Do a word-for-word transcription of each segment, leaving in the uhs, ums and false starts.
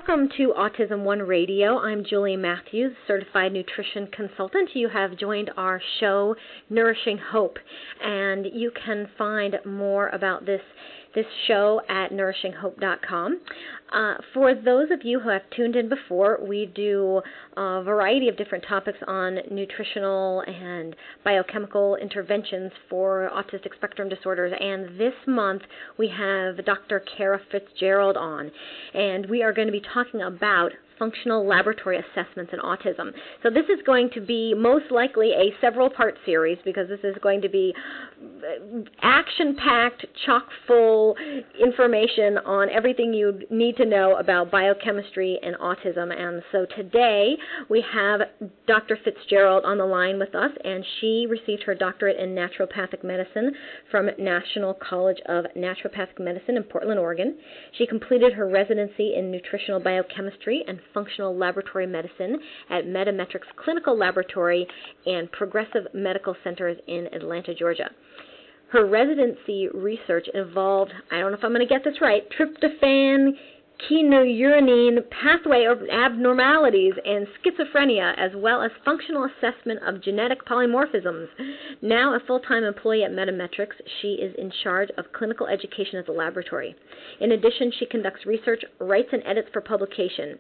welcome to Autism One Radio. I'm Julie Matthews, certified nutrition consultant. You have joined our show, Nourishing Hope, and you can find more about this this show at nourishing hope dot com. Uh, for those of you who have tuned in before, we do a variety of different topics on nutritional and biochemical interventions for autistic spectrum disorders, and this month we have Doctor Kara Fitzgerald on, and we are going to be talking about functional laboratory assessments in autism. So this is going to be most likely a several-part series because this is going to be action-packed, chock-full information on everything you need to know about biochemistry and autism. And so today we have Doctor Fitzgerald on the line with us, and she received her doctorate in naturopathic medicine from National College of Naturopathic Medicine in Portland, Oregon. She completed her residency in nutritional biochemistry and functional laboratory medicine at Metametrics Clinical Laboratory and Progressive Medical Centers in Atlanta, Georgia. Her residency research involved, I don't know if I'm going to get this right, tryptophan chenourine pathway abnormalities and schizophrenia, as well as functional assessment of genetic polymorphisms. Now a full-time employee at Metametrics, she is in charge of clinical education at the laboratory. In addition, she conducts research, writes, and edits for publication.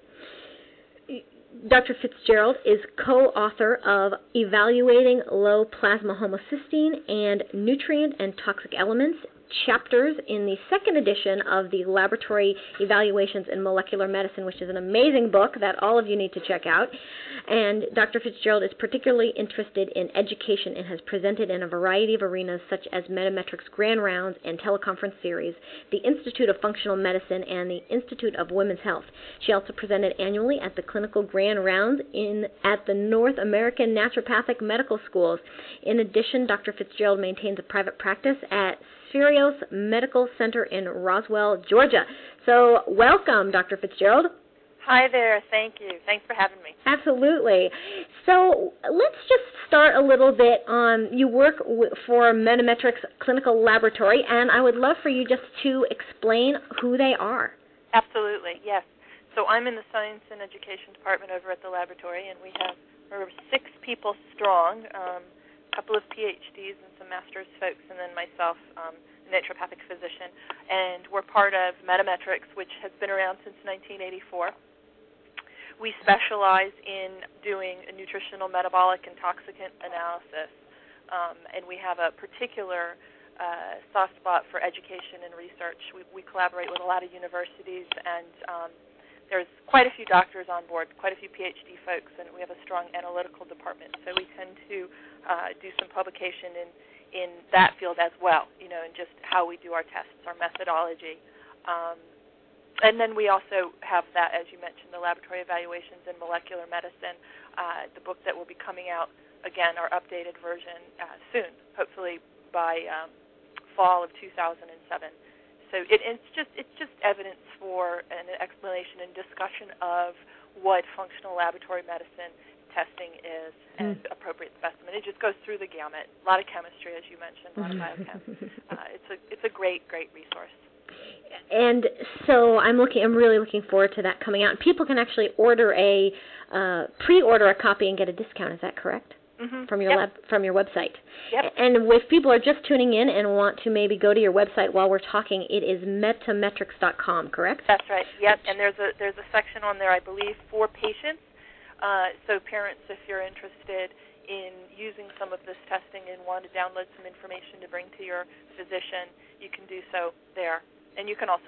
Doctor Fitzgerald is co-author of Evaluating Low Plasma Homocysteine and Nutrient and Toxic Elements, chapters in the second edition of the Laboratory Evaluations in Molecular Medicine, which is an amazing book that all of you need to check out. And Doctor Fitzgerald is particularly interested in education and has presented in a variety of arenas such as Metametrics Grand Rounds and Teleconference Series, the Institute of Functional Medicine, and the Institute of Women's Health. She also presented annually at the Clinical Grand Rounds in at the North American Naturopathic Medical Schools. In addition, Doctor Fitzgerald maintains a private practice at Sirios Medical Center in Roswell, Georgia. So welcome, Doctor Fitzgerald. Hi there. Thank you. Thanks for having me. Absolutely. So let's just start a little bit on, you work w- for Metametrics Clinical Laboratory, and I would love for you just to explain who they are. Absolutely, yes. So I'm in the Science and Education Department over at the laboratory, and we have we're six people strong, um, a couple of P H Ds and some master's folks, and then myself, um, a naturopathic physician. And we're part of Metametrics, which has been around since nineteen eighty-four. We specialize in doing a nutritional, metabolic, and toxicant analysis, um, and we have a particular uh, soft spot for education and research. We, we collaborate with a lot of universities, and um, there's quite a few doctors on board, quite a few P H D folks, and we have a strong analytical department. So we tend to uh, do some publication in, in that field as well, you know, and just how we do our tests, our methodology. Um, And then we also have that, as you mentioned, the laboratory evaluations in molecular medicine, uh, the book that will be coming out, again, our updated version uh, soon, hopefully by um, fall of two thousand seven. So it, it's just it's just evidence for an explanation and discussion of what functional laboratory medicine testing is and mm. appropriate specimen. It just goes through the gamut. A lot of chemistry, as you mentioned, a lot of biochem. Uh, it's a it's a great great resource. And so I'm looking. I'm really looking forward to that coming out. People can actually order a uh, pre-order a copy and get a discount. Is that correct? Mm-hmm. From your yep. lab, from your website. Yep. And if people are just tuning in and want to maybe go to your website while we're talking, it is metametrics dot com, correct? That's right. Yep. And there's a there's a section on there, I believe, for patients. Uh, so parents, if you're interested in using some of this testing and want to download some information to bring to your physician, you can do so there. And you can also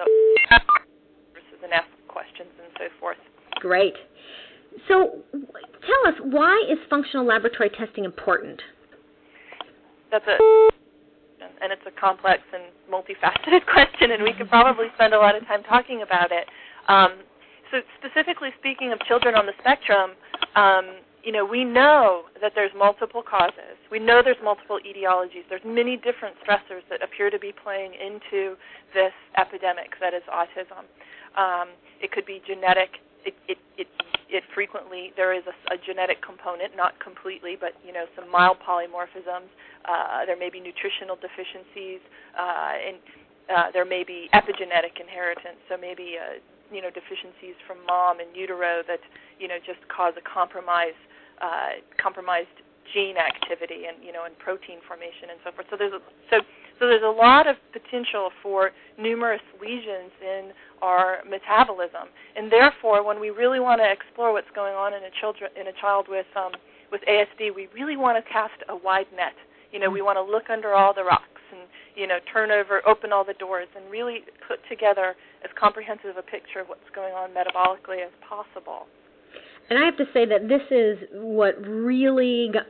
and ask questions and so forth. Great. So tell us, why is functional laboratory testing important? That's a and it's a complex and multifaceted question, and we could probably spend a lot of time talking about it. Um, so specifically speaking of children on the spectrum, um, you know, we know that there's multiple causes. We know there's multiple etiologies. There's many different stressors that appear to be playing into this epidemic that is autism. Um, it could be genetic. It, it, it, it frequently, there is a, a genetic component, not completely, but, you know, some mild polymorphisms. Uh, there may be nutritional deficiencies, uh, and uh, there may be epigenetic inheritance, so maybe uh, you know, deficiencies from mom in utero that, you know, just cause a compromise, uh, compromised gene activity and, you know, and protein formation and so forth. So there's a, so so there's a lot of potential for numerous lesions in our metabolism, and therefore, when we really want to explore what's going on in a children in a child with um, with A S D, we really want to cast a wide net. You know, we want to look under all the rocks and, you know, turn over, open all the doors, and really put together as comprehensive a picture of what's going on metabolically as possible. And I have to say that this is what really, got,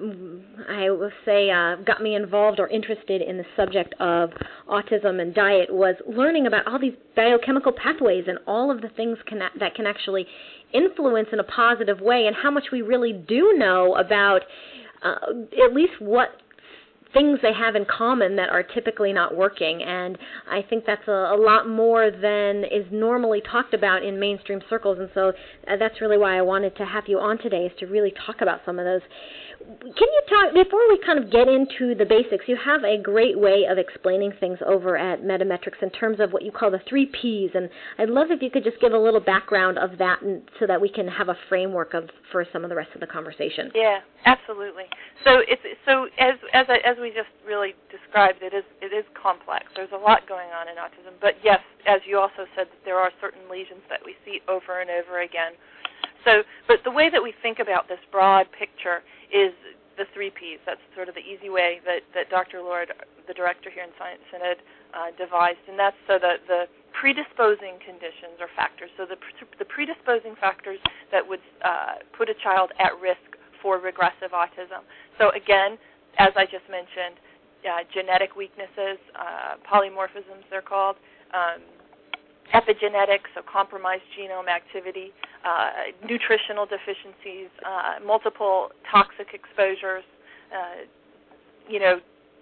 I will say, uh, got me involved or interested in the subject of autism and diet, was learning about all these biochemical pathways and all of the things can, that can actually influence in a positive way, and how much we really do know about uh, at least what things they have in common that are typically not working. And I think that's a, a lot more than is normally talked about in mainstream circles, and so uh, that's really why I wanted to have you on today, is to really talk about some of those. Can you talk, before we kind of get into the basics, you have a great way of explaining things over at Metametrix in terms of what you call the three Ps, and I'd love if you could just give a little background of that, and so that we can have a framework of for some of the rest of the conversation. Yeah, absolutely. So it's so as as I, as we just really described, it is it is complex. There's a lot going on in autism, but yes, as you also said, there are certain lesions that we see over and over again. So, but the way that we think about this broad picture is the three Ps. That's sort of the easy way that, that Doctor Lord, the director here in Science Synod, uh, devised, and that's so that the predisposing conditions or factors, so the, the predisposing factors that would uh, put a child at risk for regressive autism. So again, as I just mentioned, uh, genetic weaknesses, uh, polymorphisms they're called, um, epigenetics, so compromised genome activity, uh, nutritional deficiencies, uh, multiple toxic exposures, uh, you know,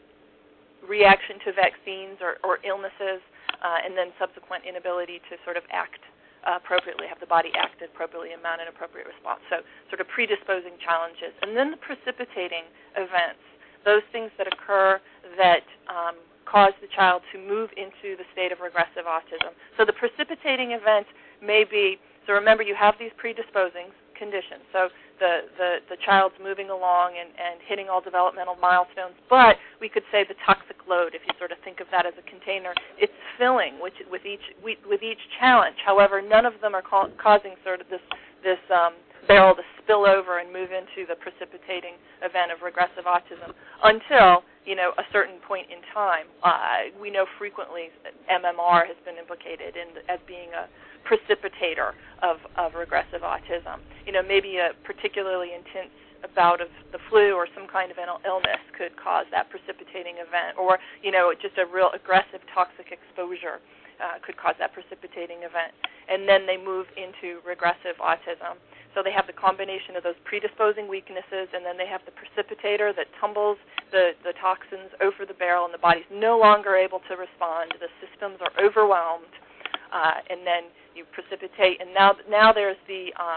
reaction to vaccines or, or illnesses, uh, and then subsequent inability to sort of act uh, appropriately, have the body act appropriately and mount an appropriate response. So sort of predisposing challenges. And then the precipitating events, those things that occur that um, cause the child to move into the state of regressive autism. So the precipitating event may be, so remember you have these predisposing conditions. So the, the, the child's moving along and, and hitting all developmental milestones, but we could say the toxic load, if you sort of think of that as a container, it's filling with, with, each, with each challenge. However, none of them are ca- causing sort of this, this um, barrel to spill over and move into the precipitating event of regressive autism until, you know, a certain point in time. Uh, we know frequently M M R has been implicated in the, as being a precipitator of, of regressive autism. You know, maybe a particularly intense bout of the flu or some kind of an illness could cause that precipitating event, or, you know, just a real aggressive toxic exposure uh, could cause that precipitating event. And then they move into regressive autism. So they have the combination of those predisposing weaknesses, and then they have the precipitator that tumbles the, the toxins over the barrel, and the body's no longer able to respond. The systems are overwhelmed, uh, and then you precipitate. And now, now there's the um,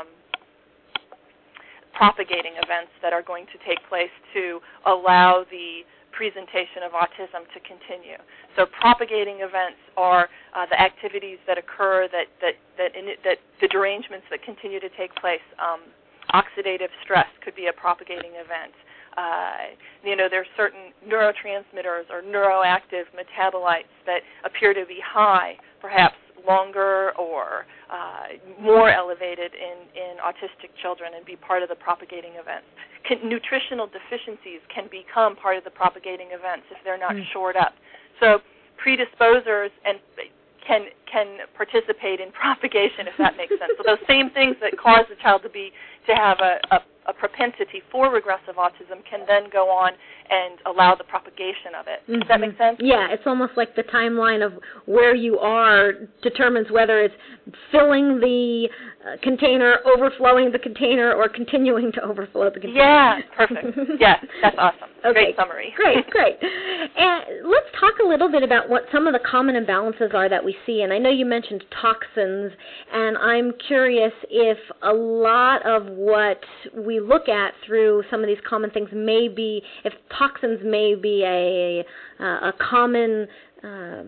propagating events that are going to take place to allow the presentation of autism to continue. So propagating events are uh, the activities that occur, that that that, in it, that the derangements that continue to take place. Um, oxidative stress could be a propagating event. Uh, you know, there are certain neurotransmitters or neuroactive metabolites that appear to be high, perhaps longer or uh, more elevated in, in autistic children and be part of the propagating events. Can, nutritional deficiencies can become part of the propagating events if they're not mm. shored up. So predisposers and can can participate in propagation, if that makes sense. So those same things that cause the child to be to have a, a, a propensity for regressive autism can then go on and allow the propagation of it. Does mm-hmm. that make sense? Yeah, it's almost like the timeline of where you are determines whether it's filling the uh, container, overflowing the container, or continuing to overflow the container. Yeah, perfect. Yeah, that's awesome. Okay. Great summary. Great, great. And let's talk a little bit about what some of the common imbalances are that we see. And I know you mentioned toxins, and I'm curious if a lot of what we look at through some of these common things may be, if toxins may be a, uh, a common uh,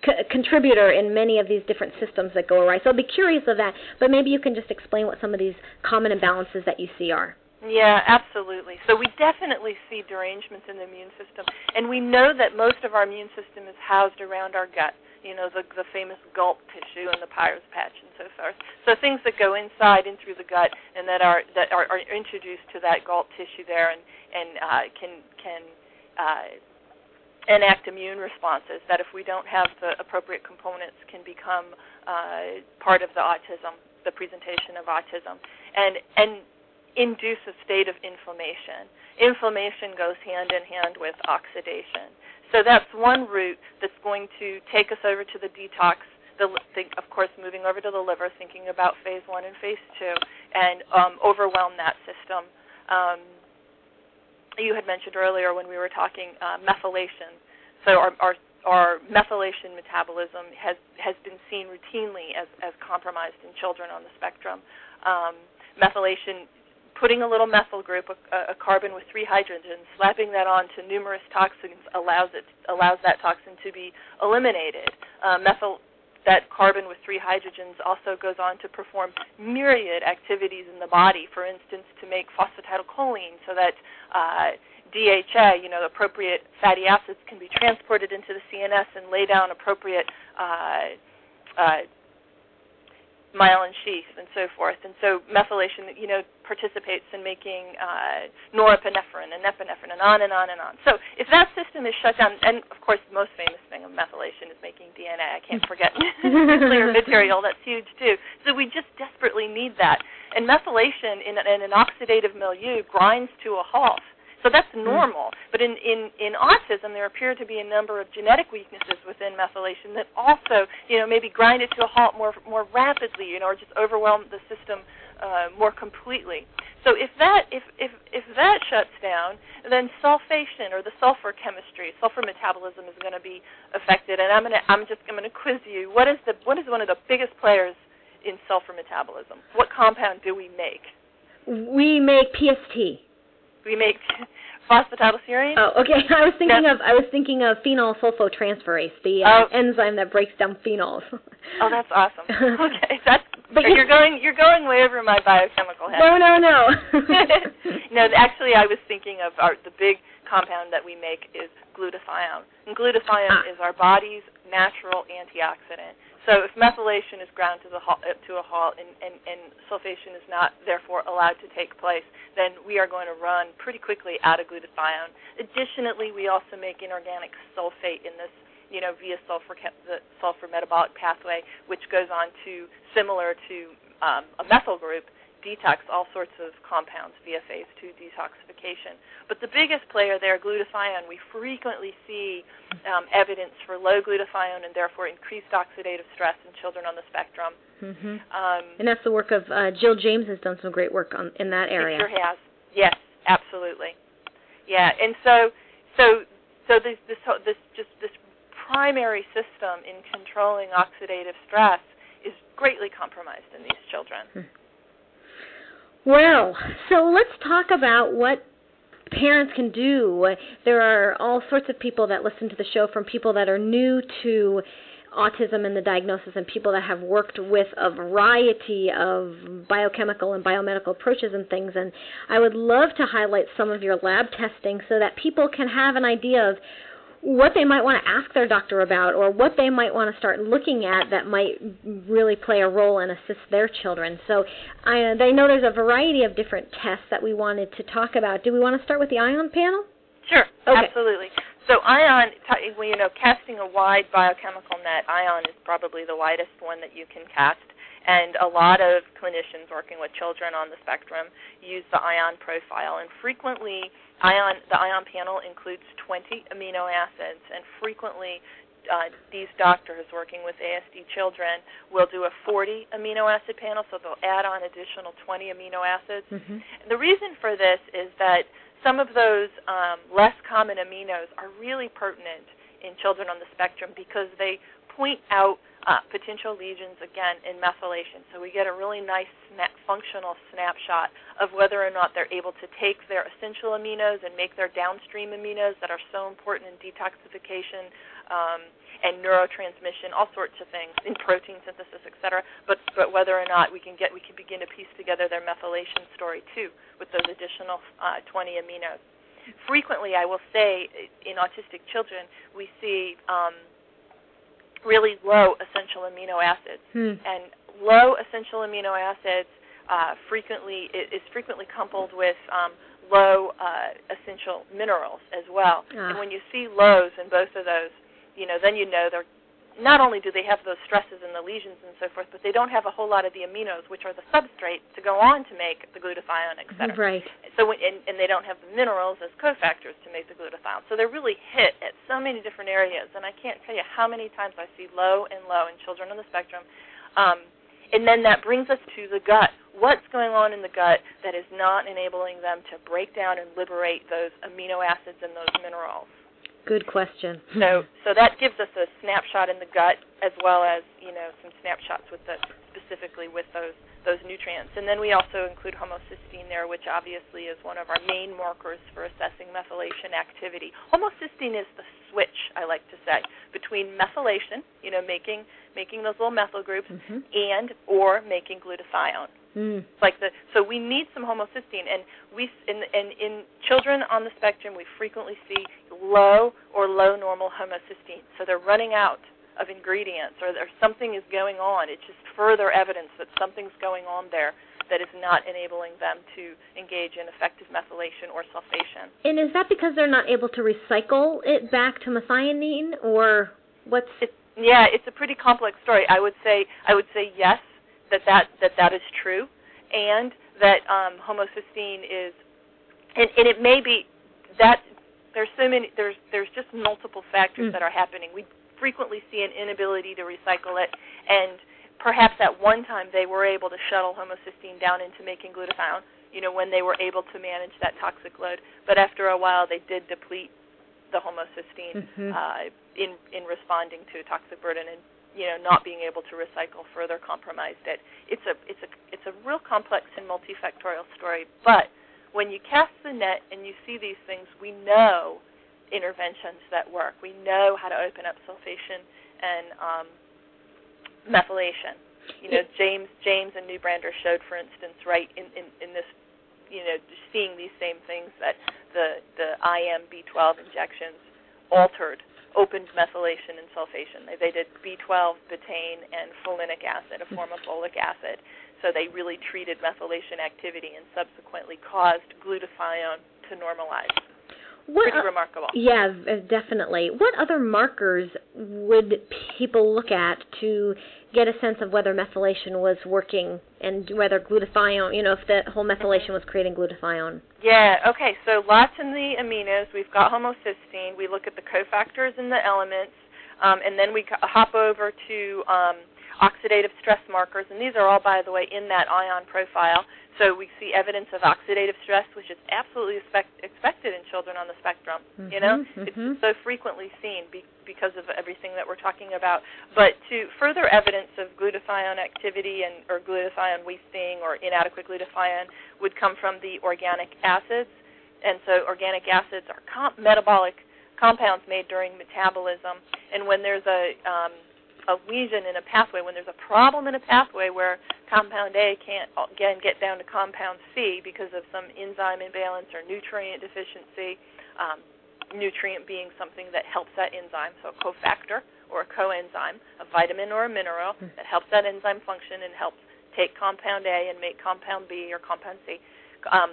c- contributor in many of these different systems that go awry. So I'll be curious of that, but maybe you can just explain what some of these common imbalances that you see are. Yeah, absolutely. So we definitely see derangements in the immune system, and we know that most of our immune system is housed around our gut, you know, the, the famous gulp tissue and the Peyer's patch and so forth. So things that go inside in through the gut and that are that are, are introduced to that gulp tissue there and, and uh, can, can uh, enact immune responses that if we don't have the appropriate components can become uh, part of the autism, the presentation of autism. And, and induce a state of inflammation. Inflammation goes hand in hand with oxidation. So that's one route that's going to take us over to the detox, the, the, of course moving over to the liver, thinking about phase one and phase two, and um, overwhelm that system. Um, you had mentioned earlier when we were talking uh, methylation. So our, our, our methylation metabolism has, has been seen routinely as, as compromised in children on the spectrum. Um, methylation Putting a little methyl group, a, a carbon with three hydrogens, slapping that on to numerous toxins allows it allows that toxin to be eliminated. Uh, methyl, that carbon with three hydrogens also goes on to perform myriad activities in the body. For instance, to make phosphatidylcholine, so that uh, D H A, you know, appropriate fatty acids, can be transported into the C N S and lay down appropriate Uh, uh, myelin sheath and so forth. And so methylation, you know, participates in making uh, norepinephrine and epinephrine and on and on and on. So if that system is shut down, and of course the most famous thing of methylation is making D N A. I can't forget nuclear material. That's huge too. So we just desperately need that. And methylation in, in an oxidative milieu grinds to a halt. So that's normal. But in, in, in autism, there appear to be a number of genetic weaknesses within methylation that also, you know, maybe grind it to a halt more more rapidly, you know, or just overwhelm the system uh, more completely. So if that if, if if that shuts down, then sulfation or the sulfur chemistry, sulfur metabolism is going to be affected. And I'm gonna I'm just I'm gonna quiz you. What is the what is one of the biggest players in sulfur metabolism? What compound do we make? We make P S T. We make phosphatidylserine. Oh, okay. I was thinking no. of I was thinking of phenol sulfotransferase, the uh, oh. enzyme that breaks down phenols. Oh, that's awesome. Okay, that's but you're you, going you're going way over my biochemical head. No, no, no. No, actually, I was thinking of our the big compound that we make is glutathione, and glutathione ah. is our body's natural antioxidant. So if methylation is ground to the halt, to a halt and, and, and sulfation is not therefore allowed to take place, then we are going to run pretty quickly out of glutathione. Additionally, we also make inorganic sulfate in this, you know, via sulfur the sulfur metabolic pathway, which goes on to, similar to um, a methyl group, detox all sorts of compounds via phase two detoxification. But the biggest player there, glutathione, we frequently see um, evidence for low glutathione and therefore increased oxidative stress in children on the spectrum. Mm-hmm. Um, and that's the work of uh, Jill James has done some great work on in that area. She sure has. Yes, absolutely. Yeah, and so so so this this this just this primary system in controlling oxidative stress is greatly compromised in these children. Hmm. Well, so let's talk about what parents can do. There are all sorts of people that listen to the show, from people that are new to autism and the diagnosis and people that have worked with a variety of biochemical and biomedical approaches and things. And I would love to highlight some of your lab testing so that people can have an idea of what they might want to ask their doctor about, or what they might want to start looking at that might really play a role and assist their children. So I, I know there's a variety of different tests that we wanted to talk about. Do we want to start with the ION panel? Sure, okay. Absolutely. So ION, you know, casting a wide biochemical net, ION is probably the widest one that you can cast. And a lot of clinicians working with children on the spectrum use the ION profile. And frequently, ION, the ION panel includes twenty amino acids. And frequently, uh, these doctors working with A S D children will do a forty amino acid panel, so they'll add on additional twenty amino acids. Mm-hmm. And the reason for this is that some of those um, less common aminos are really pertinent in children on the spectrum because they point out uh, potential lesions, again, in methylation. So we get a really nice sna- functional snapshot of whether or not they're able to take their essential aminos and make their downstream aminos that are so important in detoxification um, and neurotransmission, all sorts of things, in protein synthesis, et cetera, but, but whether or not we can get we can begin to piece together their methylation story, too, with those additional uh, twenty aminos. Frequently, I will say, in autistic children, we see um, really low essential amino acids. Hmm. And low essential amino acids uh, frequently is frequently coupled with um, low uh, essential minerals as well. Ah. And when you see lows in both of those, you know, then you know they're not only do they have those stresses and the lesions and so forth, but they don't have a whole lot of the aminos, which are the substrate to go on to make the glutathione, et cetera. Right. So, when, and, and they don't have the minerals as cofactors to make the glutathione. So they're really hit at so many different areas, and I can't tell you how many times I see low and low in children on the spectrum. Um, and then that brings us to the gut. What's going on in the gut that is not enabling them to break down and liberate those amino acids and those minerals? Good question. So, so that gives us a snapshot in the gut, as well as, you know, some snapshots with the specifically with those those nutrients. And then we also include homocysteine there, which obviously is one of our main markers for assessing methylation activity. Homocysteine is the switch, I like to say, between methylation, you know, making making those little methyl groups, mm-hmm. and or making glutathione. Mm. Like the, so we need some homocysteine, and we in, in in children on the spectrum we frequently see low or low normal homocysteine. So they're running out of ingredients, or there something is going on. It's just further evidence that something's going on there that is not enabling them to engage in effective methylation or sulfation. And is that because they're not able to recycle it back to methionine, or what's? It, yeah, it's a pretty complex story. I would say I would say yes. That that, that that is true, and that um, homocysteine is, and, and it may be that there's so many, there's there's just multiple factors mm. that are happening. We frequently see an inability to recycle it, and perhaps at one time they were able to shuttle homocysteine down into making glutathione, you know, when they were able to manage that toxic load, but after a while they did deplete the homocysteine mm-hmm. uh, in in responding to toxic burden, and you know, not being able to recycle further compromised it. It's a it's a it's a real complex and multifactorial story. But when you cast the net and you see these things, we know interventions that work. We know how to open up sulfation and um, methylation. You know, James James and Newbrander showed, for instance, right in, in, in this, you know, seeing these same things that the the I M B twelve injections altered. Opened methylation and sulfation. They, they did B twelve, betaine, and folinic acid, a form of folic acid. So they really treated methylation activity and subsequently caused glutathione to normalize. What, Pretty uh, remarkable. Yeah, definitely. What other markers would people look at to get a sense of whether methylation was working and whether glutathione, you know, if the whole methylation was creating glutathione? Yeah, okay, so lots in the aminos. We've got homocysteine. We look at the cofactors and the elements, um, and then we hop over to um, oxidative stress markers, and these are all, by the way, in that ion profile. So we see evidence of oxidative stress, which is absolutely expect, expected in children on the spectrum. Mm-hmm, you know, mm-hmm. It's so frequently seen be, because of everything that we're talking about. But to further evidence of glutathione activity and or glutathione wasting or inadequate glutathione would come from the organic acids. And so organic acids are comp- metabolic compounds made during metabolism. And when there's a um, a lesion in a pathway, when there's a problem in a pathway where compound A can't, again, get down to compound C because of some enzyme imbalance or nutrient deficiency, um, nutrient being something that helps that enzyme, so a cofactor or a coenzyme, a vitamin or a mineral that helps that enzyme function and helps take compound A and make compound B or compound C. Um,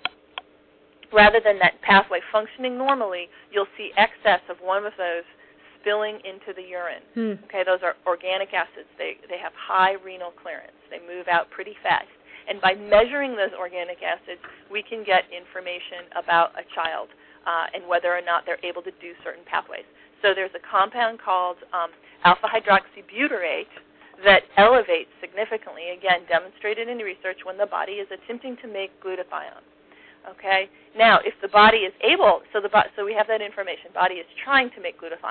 rather than that pathway functioning normally, you'll see excess of one of those spilling into the urine. Hmm. Okay, those are organic acids. They they have high renal clearance. They move out pretty fast. And by measuring those organic acids, we can get information about a child uh, and whether or not they're able to do certain pathways. So there's a compound called um, alpha-hydroxybutyrate that elevates significantly, again, demonstrated in research when the body is attempting to make glutathione. Okay? Now, if the body is able, so the so we have that information, body is trying to make glutathione.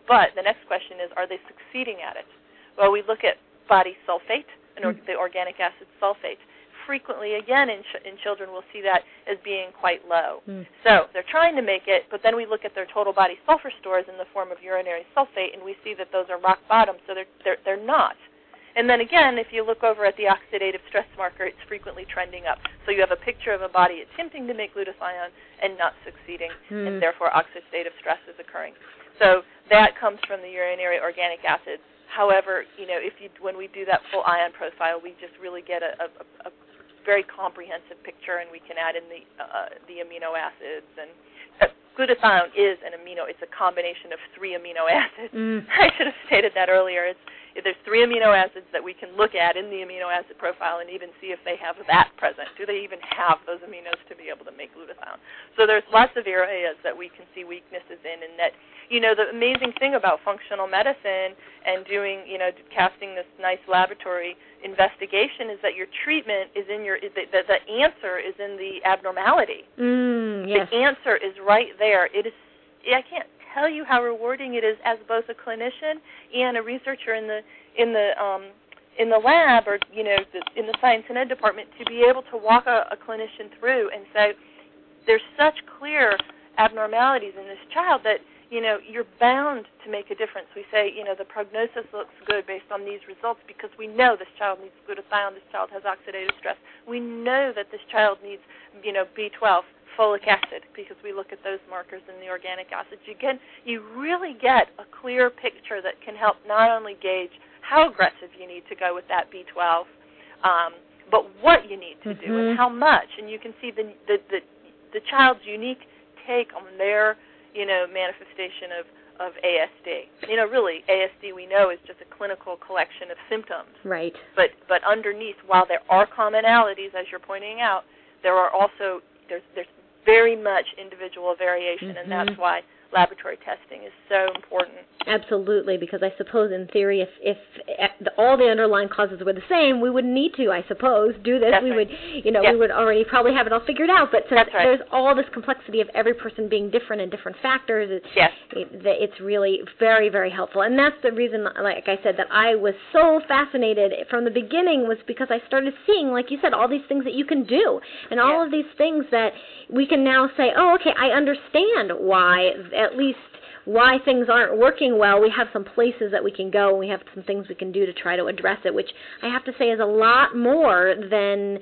But the next question is, are they succeeding at it? Well, we look at body sulfate, and or, the organic acid sulfate. Frequently, again, in, ch- in children, we'll see that as being quite low. Mm. So they're trying to make it, but then we look at their total body sulfur stores in the form of urinary sulfate, and we see that those are rock bottom, so they're, they're, they're not. And then again, if you look over at the oxidative stress marker, it's frequently trending up. So you have a picture of a body attempting to make glutathione and not succeeding, mm. and therefore oxidative stress is occurring. So that comes from the urinary organic acids. However, you know, if you when we do that full ion profile, we just really get a, a, a very comprehensive picture, and we can add in the uh, the amino acids. And uh, glutathione is an amino; it's a combination of three amino acids. Mm. I should have stated that earlier. It's there's three amino acids that we can look at in the amino acid profile and even see if they have that present. Do they even have those aminos to be able to make glutathione? So there's lots of areas that we can see weaknesses in, and that, you know, the amazing thing about functional medicine and doing, you know, casting this nice laboratory investigation is that your treatment is in your, the, the, the answer is in the abnormality. Mm, yes. The answer is right there. It is, I can't tell you how rewarding it is as both a clinician and a researcher in the in the um, in the lab, or you know, the, in the science and ed department, to be able to walk a, a clinician through and say, there's such clear abnormalities in this child that, you know, you're bound to make a difference. We say, you know, the prognosis looks good based on these results because we know this child needs glutathione, this child has oxidative stress. We know that this child needs, you know, B twelve, folic acid, because we look at those markers in the organic acids. You get, you really get a clear picture that can help not only gauge how aggressive you need to go with that B twelve, um, but what you need to mm-hmm. do and how much. And you can see the, the, the, the child's unique take on their, you know, manifestation of, of A S D. You know, really, A S D we know is just a clinical collection of symptoms. Right. But but underneath, while there are commonalities, as you're pointing out, there are also, there's there's very much individual variation, mm-hmm. and that's why laboratory testing is so important. Absolutely, because I suppose in theory, if if all the underlying causes were the same, we wouldn't need to, I suppose, do this. That's we right. would, you know, yes. we would already probably have it all figured out. But since That's right. there's all this complexity of every person being different and different factors, it, yes. it, it's really very, very helpful. And that's the reason, like I said, that I was so fascinated from the beginning, was because I started seeing, like you said, all these things that you can do, and all yes. of these things that we can now say, oh, okay, I understand why, at least why things aren't working well. We have some places that we can go, and we have some things we can do to try to address it, which I have to say is a lot more than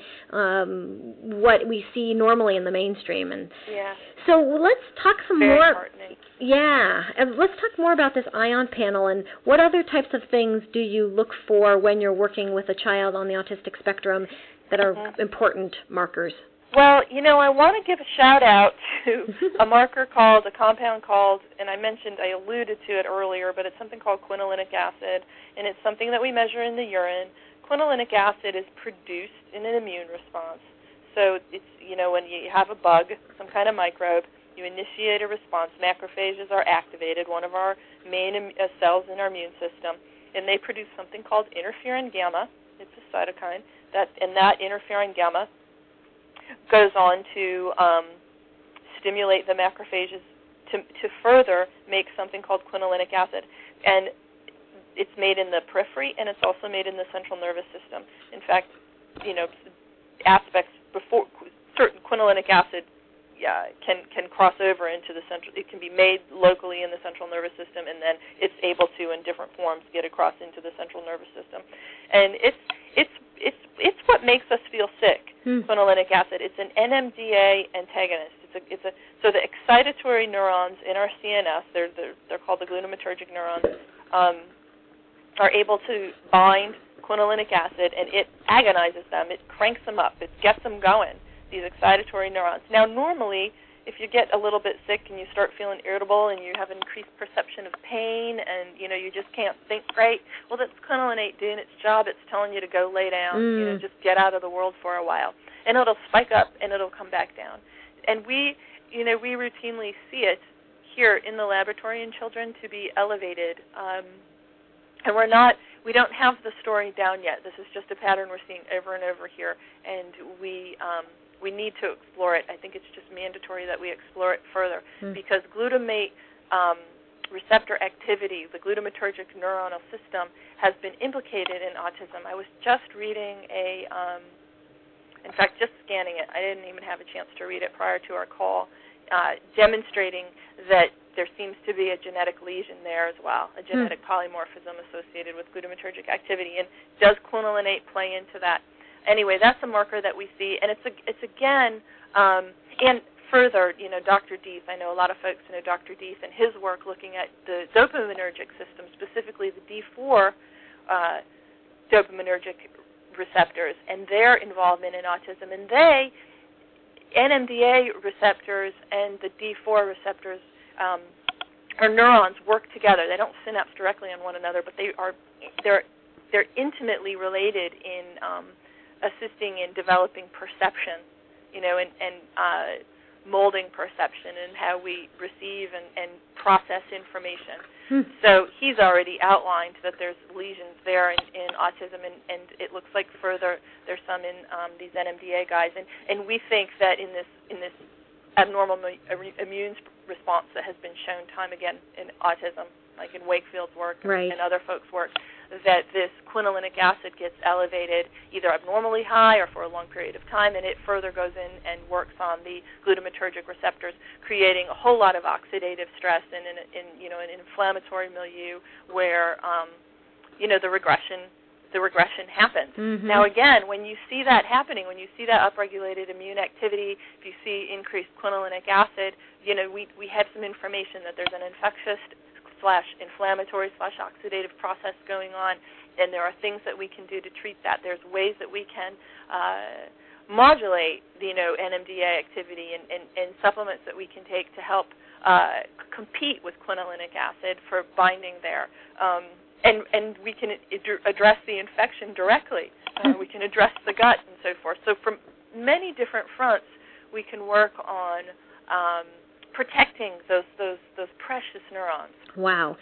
um, what we see normally in the mainstream. And yeah. so let's talk some Very more. heartening. Yeah, and let's talk more about this ION panel, and what other types of things do you look for when you're working with a child on the autistic spectrum that are mm-hmm. important markers? Well, you know, I want to give a shout-out to a marker called, a compound called, and I mentioned, I alluded to it earlier, but it's something called quinolinic acid, and it's something that we measure in the urine. Quinolinic acid is produced in an immune response. So it's, you know, when you have a bug, some kind of microbe, you initiate a response. Macrophages are activated, one of our main uh, cells in our immune system, and they produce something called interferon gamma. It's a cytokine, that, and that interferon gamma goes on to um, stimulate the macrophages to, to further make something called quinolinic acid. And it's made in the periphery, and it's also made in the central nervous system. In fact, you know, aspects before certain quinolinic acid yeah, can can cross over into the central. It can be made locally in the central nervous system, and then it's able to, in different forms, get across into the central nervous system. And it's it's it's it's what makes us feel sick. Hmm. Quinolinic acid. It's an N M D A antagonist. It's a it's a so the excitatory neurons in our C N S, they're they're, they're called the glutamatergic neurons, um, are able to bind quinolinic acid, and it agonizes them. It cranks them up. It gets them going. These excitatory neurons. Now, normally, if you get a little bit sick and you start feeling irritable and you have an increased perception of pain and, you know, you just can't think great, well, that's quinolinate doing its job. It's telling you to go lay down, mm. you know, just get out of the world for a while. And it'll spike up and it'll come back down. And we, you know, we routinely see it here in the laboratory in children to be elevated. Um, and we're not, we don't have the story down yet. This is just a pattern we're seeing over and over here. And we, um, we need to explore it. I think it's just mandatory that we explore it further mm. because glutamate um, receptor activity, the glutamatergic neuronal system, has been implicated in autism. I was just reading a, um, in fact, just scanning it. I didn't even have a chance to read it prior to our call, uh, demonstrating that there seems to be a genetic lesion there as well, a genetic hmm. polymorphism associated with glutamatergic activity. And does quinolinate play into that? Anyway, that's a marker that we see, and it's a, it's again, um, and further, you know, Doctor Deeth, I know a lot of folks know Doctor Deeth and his work looking at the dopaminergic system, specifically the D four uh, dopaminergic receptors and their involvement in autism. And they, N M D A receptors and the D four receptors, um, or neurons, work together. They don't synapse directly on one another, but they are they're they're intimately related in um, assisting in developing perception, you know, and, and uh, molding perception and how we receive and, and process information. Hmm. So he's already outlined that there's lesions there in, in autism, and, and it looks like further there's some in um, these N M D A guys. And, and we think that in this in this abnormal immune response that has been shown time again in autism, like in Wakefield's work right. and other folks' work, that this quinolinic acid gets elevated either abnormally high or for a long period of time, and it further goes in and works on the glutamatergic receptors, creating a whole lot of oxidative stress in, in, in you know, an inflammatory milieu where, um, you know, the regression the regression happens. Mm-hmm. Now, again, when you see that happening, when you see that upregulated immune activity, if you see increased quinolinic acid, you know, we, we have some information that there's an infectious slash inflammatory slash oxidative process going on, and there are things that we can do to treat that. There's ways that we can uh, modulate, you know, N M D A activity and, and, and supplements that we can take to help uh, compete with quinolinic acid for binding there. Um, and, and we can address the infection directly. Uh, we can address the gut and so forth. So from many different fronts, we can work on um, protecting those, those, those precious neurons. Wow.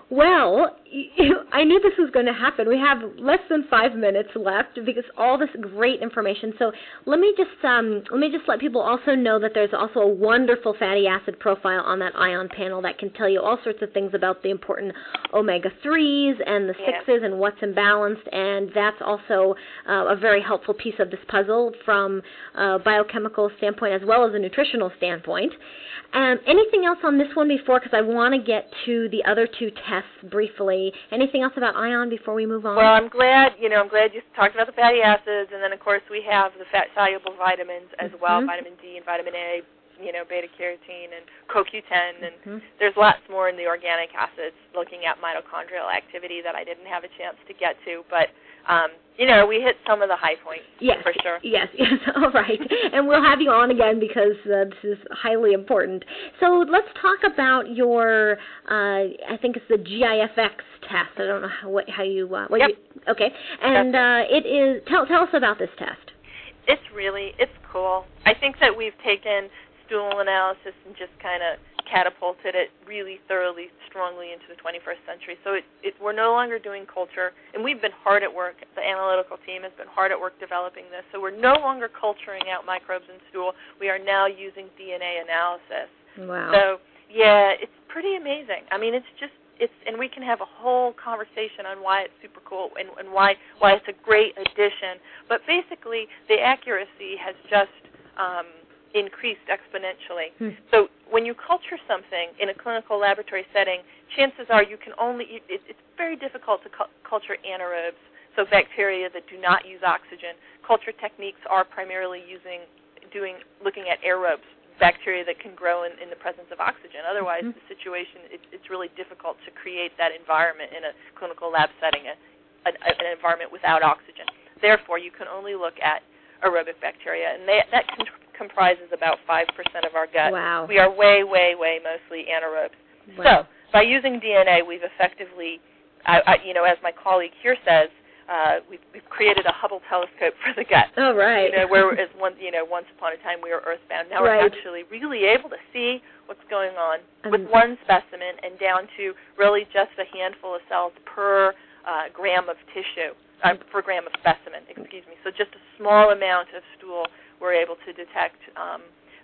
Well, I knew this was going to happen. We have less than five minutes left because all this great information. So let me just um, let me just let people also know that there's also a wonderful fatty acid profile on that ion panel that can tell you all sorts of things about the important omega threes and the sixes yes. and what's imbalanced. And that's also uh, a very helpful piece of this puzzle from a biochemical standpoint as well as a nutritional standpoint. Um, anything else on this one before? Because I want to get to the other two tests briefly. Anything else about ion before we move on? Well, I'm glad, you know, I'm glad you talked about the fatty acids, and then, of course, we have the fat-soluble vitamins as mm-hmm. well, vitamin D and vitamin A, you know, beta-carotene and C O Q ten, and mm-hmm. there's lots more in the organic acids looking at mitochondrial activity that I didn't have a chance to get to, but Um, you know, we hit some of the high points, yes, for sure. Yes, yes, all right. And we'll have you on again because uh, this is highly important. So let's talk about your, uh, I think it's the G I F X test. I don't know how, what, how you, uh, what yep. you, okay. And uh, it is, tell, tell us about this test. It's really, it's cool. I think that we've taken stool analysis and just kind of catapulted it really thoroughly, strongly into the twenty-first century. So it, it, we're no longer doing culture, and we've been hard at work. The analytical team has been hard at work developing this. So we're no longer culturing out microbes in stool. We are now using D N A analysis. Wow. So, yeah, it's pretty amazing. I mean, it's just, it's, and we can have a whole conversation on why it's super cool and, and why, why it's a great addition. But basically, the accuracy has just um, increased exponentially. Hmm. So when you culture something in a clinical laboratory setting, chances are you can only, it, it's very difficult to cu- culture anaerobes, so bacteria that do not use oxygen. Culture techniques are primarily using, doing, looking at aerobes, bacteria that can grow in, in the presence of oxygen. Otherwise, mm-hmm. the situation, it, it's really difficult to create that environment in a clinical lab setting, a, a, an environment without oxygen. Therefore, you can only look at aerobic bacteria, and they, that can comprises about five percent of our gut. Wow. We are way, way, way mostly anaerobes. Wow. So by using D N A, we've effectively, I, I, you know, as my colleague here says, uh, we've, we've created a Hubble telescope for the gut. Oh, right. You know, where as one, you know, once upon a time we were earthbound. Now right. we're actually really able to see what's going on um, with one specimen and down to really just a handful of cells per uh, gram of tissue, uh, per gram of specimen, excuse me. So just a small amount of stool we're able to detect um,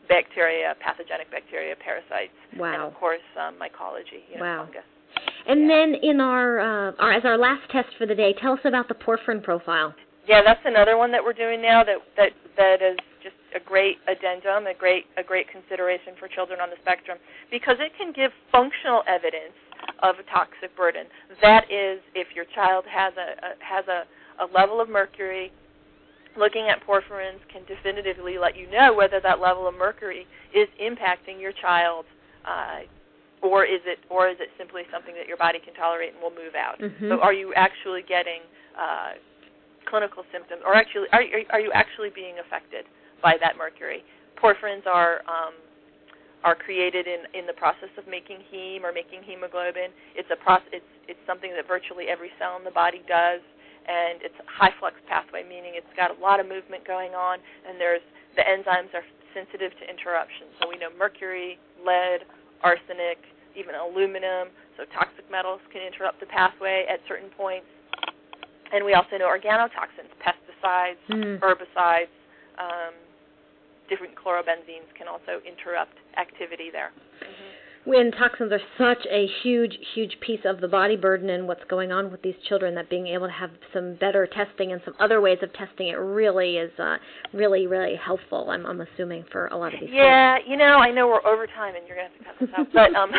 bacteria, pathogenic bacteria, parasites, wow. and of course um, mycology, you know, wow. fungus. And yeah. then in our, uh, our, as our last test for the day, tell us about the porphyrin profile. Yeah, that's another one that we're doing now that that that is just a great addendum, a great a great consideration for children on the spectrum, because it can give functional evidence of a toxic burden. That is, if your child has a, a has a, a level of mercury, looking at porphyrins can definitively let you know whether that level of mercury is impacting your child, uh, or is it or is it simply something that your body can tolerate and will move out. Mm-hmm. So, are you actually getting uh, clinical symptoms, or actually are, are you actually being affected by that mercury? Porphyrins are um, are created in, in the process of making heme or making hemoglobin. It's a process. It's it's something that virtually every cell in the body does, and it's a high flux pathway, meaning it's got a lot of movement going on, and there's the enzymes are sensitive to interruption. So we know mercury, lead, arsenic, even aluminum. So toxic metals can interrupt the pathway at certain points. And we also know organotoxins, pesticides, mm. herbicides, um, different chlorobenzenes can also interrupt activity there. Mm-hmm. When toxins are such a huge, huge piece of the body burden and what's going on with these children, that being able to have some better testing and some other ways of testing it really is uh, really, really helpful, I'm, I'm assuming, for a lot of these Yeah, kids. you know, I know we're over time and you're going to have to cut this out. But, um,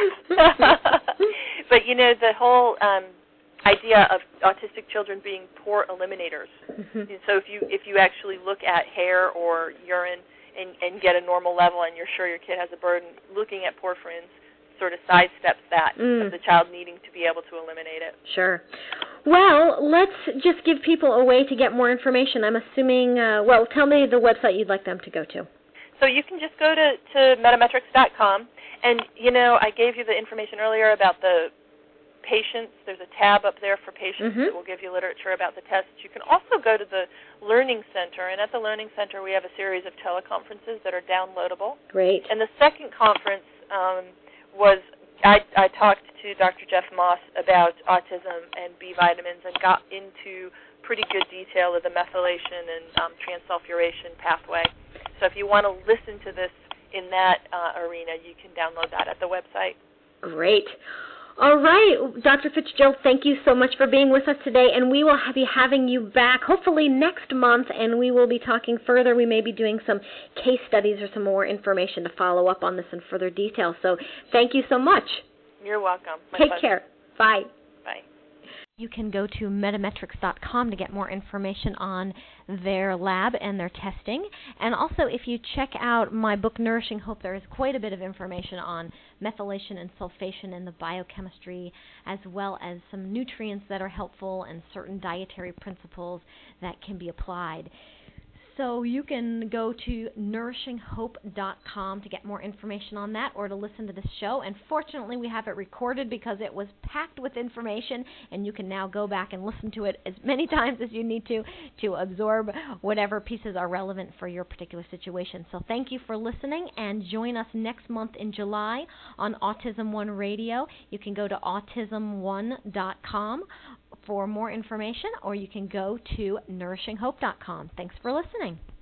but, you know, the whole um, idea of autistic children being poor eliminators. Mm-hmm. And so if you if you actually look at hair or urine and, and get a normal level and you're sure your kid has a burden, looking at porphyrins sort of sidesteps that mm. of the child needing to be able to eliminate it. Sure. Well, let's just give people a way to get more information. I'm assuming, uh, well, tell me the website you'd like them to go to. So you can just go to, to metametrics dot com, and, you know, I gave you the information earlier about the patients. There's a tab up there for patients mm-hmm. that will give you literature about the tests. You can also go to the Learning Center, and at the Learning Center we have a series of teleconferences that are downloadable. Great. And the second conference um, was I, I talked to Doctor Jeff Moss about autism and B vitamins and got into pretty good detail of the methylation and um, transsulfuration pathway. So if you want to listen to this in that uh, arena, you can download that at the website. Great. All right, Doctor Fitzgerald, thank you so much for being with us today, and we will be having you back hopefully next month, and we will be talking further. We may be doing some case studies or some more information to follow up on this in further detail. So thank you so much. You're welcome. My Take pleasure. care. Bye. Bye. You can go to metametrics dot com to get more information on their lab and their testing. And also, if you check out my book, Nourishing Hope, there is quite a bit of information on methylation and sulfation and the biochemistry, as well as some nutrients that are helpful and certain dietary principles that can be applied. So you can go to nourishing hope dot com to get more information on that or to listen to this show. And fortunately, we have it recorded because it was packed with information, and you can now go back and listen to it as many times as you need to to absorb whatever pieces are relevant for your particular situation. So thank you for listening, and join us next month in July on Autism One Radio. You can go to autism one dot com for more information, or you can go to nourishing hope dot com. Thanks for listening.